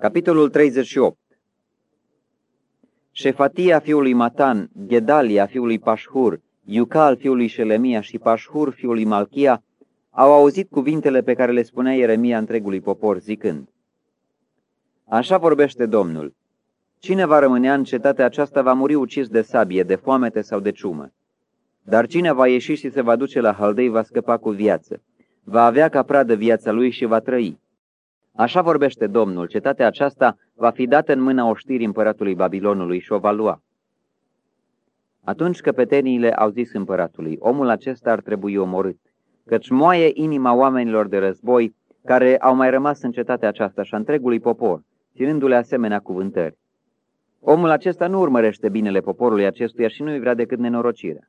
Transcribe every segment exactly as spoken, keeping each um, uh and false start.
Capitolul treizeci și opt. Șefatia fiului Matan, Gedalia fiului Pașhur, Iucal fiului Șelemia și Pașhur fiului Malchia au auzit cuvintele pe care le spunea Ieremia întregului popor, zicând: Așa vorbește Domnul: cine va rămânea în cetatea aceasta va muri ucis de sabie, de foamete sau de ciumă. Dar cine va ieși și se va duce la Haldei va scăpa cu viață, va avea ca pradă viața lui și va trăi. Așa vorbește Domnul: cetatea aceasta va fi dată în mâna oștirii împăratului Babilonului și o va lua. Atunci căpeteniile au zis împăratului: omul acesta ar trebui omorât, căci moaie inima oamenilor de război care au mai rămas în cetatea aceasta și a întregului popor, ținându-le asemenea cuvântări. Omul acesta nu urmărește binele poporului acestuia și nu-i vrea decât nenorocirea.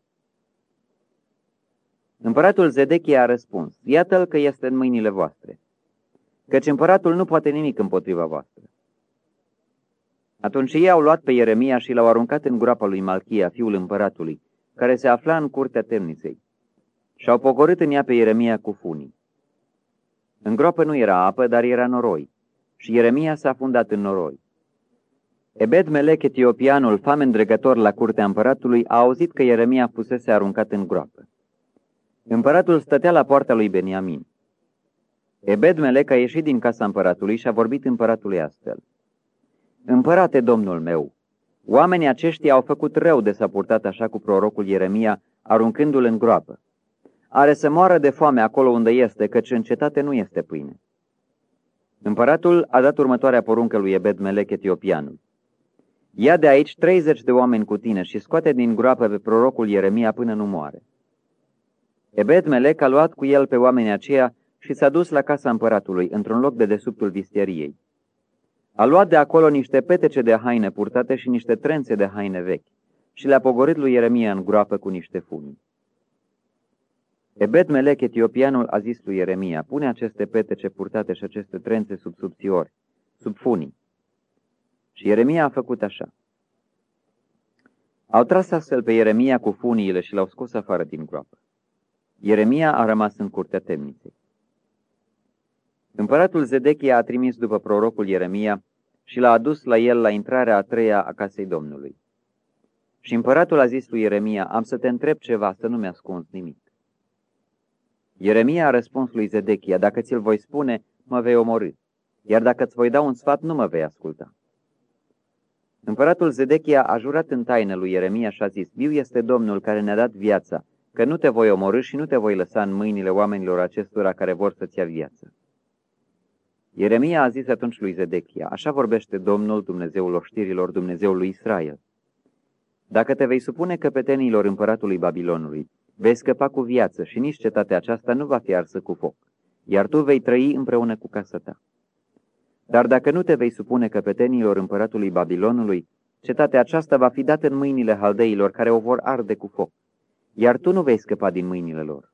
Împăratul Zedechia a răspuns: iată-l că este în mâinile voastre, căci împăratul nu poate nimic împotriva voastră. Atunci ei au luat pe Ieremia și l-au aruncat în groapa lui Malchia, fiul împăratului, care se afla în curtea temniței, și au pogorât în ea pe Ieremia cu funii. În groapă nu era apă, dar era noroi, și Ieremia s-a fundat în noroi. Ebed-Melech, etiopianul, famen dregător la curtea împăratului, a auzit că Ieremia fusese aruncat în groapă. Împăratul stătea la poarta lui Beniamin. Ebed-Melech a ieșit din casa împăratului și a vorbit împăratului astfel: Împărate, domnul meu, oamenii aceștia au făcut rău de s-a purtat așa cu prorocul Ieremia, aruncându-l în groapă. Are să moară de foame acolo unde este, căci în cetate nu este pâine. Împăratul a dat următoarea poruncă lui Ebed-Melech, etiopianul: ia de aici treizeci de oameni cu tine și scoate din groapă pe prorocul Ieremia până nu moare. Ebed-Melech a luat cu el pe oamenii aceia și s-a dus la casa împăratului, într-un loc de desubtul vistieriei. A luat de acolo niște petece de haine purtate și niște trențe de haine vechi și le-a pogorât lui Ieremia în groapă cu niște funii. Ebed-Melech, etiopianul, a zis lui Ieremia: pune aceste petece purtate și aceste trențe sub subțiori, sub funii. Și Ieremia a făcut așa. Au tras astfel pe Ieremia cu funiile și l-au scos afară din groapă. Ieremia a rămas în curtea temniței. Împăratul Zedechia a trimis după prorocul Ieremia și l-a adus la el la intrarea a treia a casei Domnului. Și împăratul a zis lui Ieremia: am să te întreb ceva, să nu mi-ascunzi nimic. Ieremia a răspuns lui Zedechia: dacă ți-l voi spune, mă vei omorî, iar dacă îți voi da un sfat, nu mă vei asculta. Împăratul Zedechia a jurat în taină lui Ieremia și a zis: viu este Domnul care ne-a dat viața, că nu te voi omorî și nu te voi lăsa în mâinile oamenilor acestora care vor să-ți ia viață. Ieremia a zis atunci lui Zedechia: așa vorbește Domnul, Dumnezeul oștirilor, Dumnezeul lui Israel: dacă te vei supune căpetenilor împăratului Babilonului, vei scăpa cu viață și nici cetatea aceasta nu va fi arsă cu foc, iar tu vei trăi împreună cu casa ta. Dar dacă nu te vei supune căpetenilor împăratului Babilonului, cetatea aceasta va fi dată în mâinile haldeilor care o vor arde cu foc, iar tu nu vei scăpa din mâinile lor.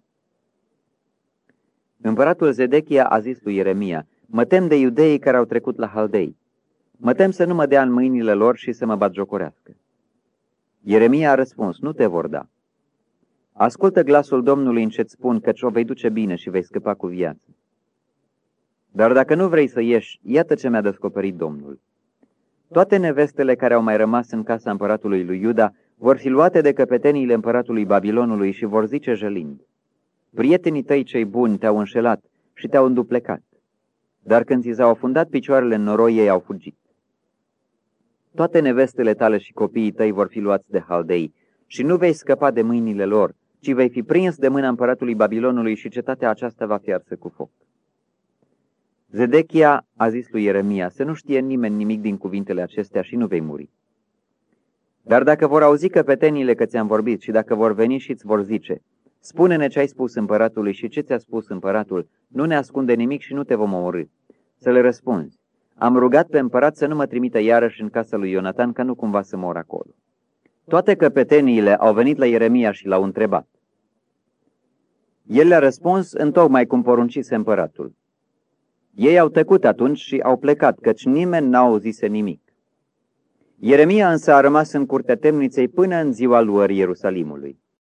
Împăratul Zedechia a zis lui Ieremia: mă tem de iudeii care au trecut la haldei. Mă tem să nu mă dea în mâinile lor și să mă batjocorească. Ieremia a răspuns: nu te vor da. Ascultă glasul Domnului în ce-ți spun, căci o vei duce bine și vei scăpa cu viață. Dar dacă nu vrei să ieși, iată ce mi-a descoperit Domnul. Toate nevestele care au mai rămas în casa împăratului lui Iuda vor fi luate de căpeteniile împăratului Babilonului și vor zice jălind: prietenii tăi cei buni te-au înșelat și te-au înduplecat, dar când ți s-au afundat picioarele în noroi, ei au fugit. Toate nevestele tale și copiii tăi vor fi luați de haldei și nu vei scăpa de mâinile lor, ci vei fi prins de mâna împăratului Babilonului și cetatea aceasta va fi arsă cu foc. Zedechia a zis lui Ieremia: să nu știe nimeni nimic din cuvintele acestea și nu vei muri. Dar dacă vor auzi căpeteniile că ți-am vorbit și dacă vor veni și îți vor zice: spune-ne ce ai spus împăratului și ce ți-a spus împăratul, nu ne ascunde nimic și nu te vom omorî, să le răspunzi: am rugat pe împărat să nu mă trimită iarăși în casa lui Ionatan, ca nu cumva să mor acolo. Toate căpeteniile au venit la Ieremia și l-au întrebat. El le-a răspuns întocmai cum poruncise împăratul. Ei au tăcut atunci și au plecat, căci nimeni n-a auzise nimic. Ieremia însă a rămas în curtea temniței până în ziua luării Ierusalimului.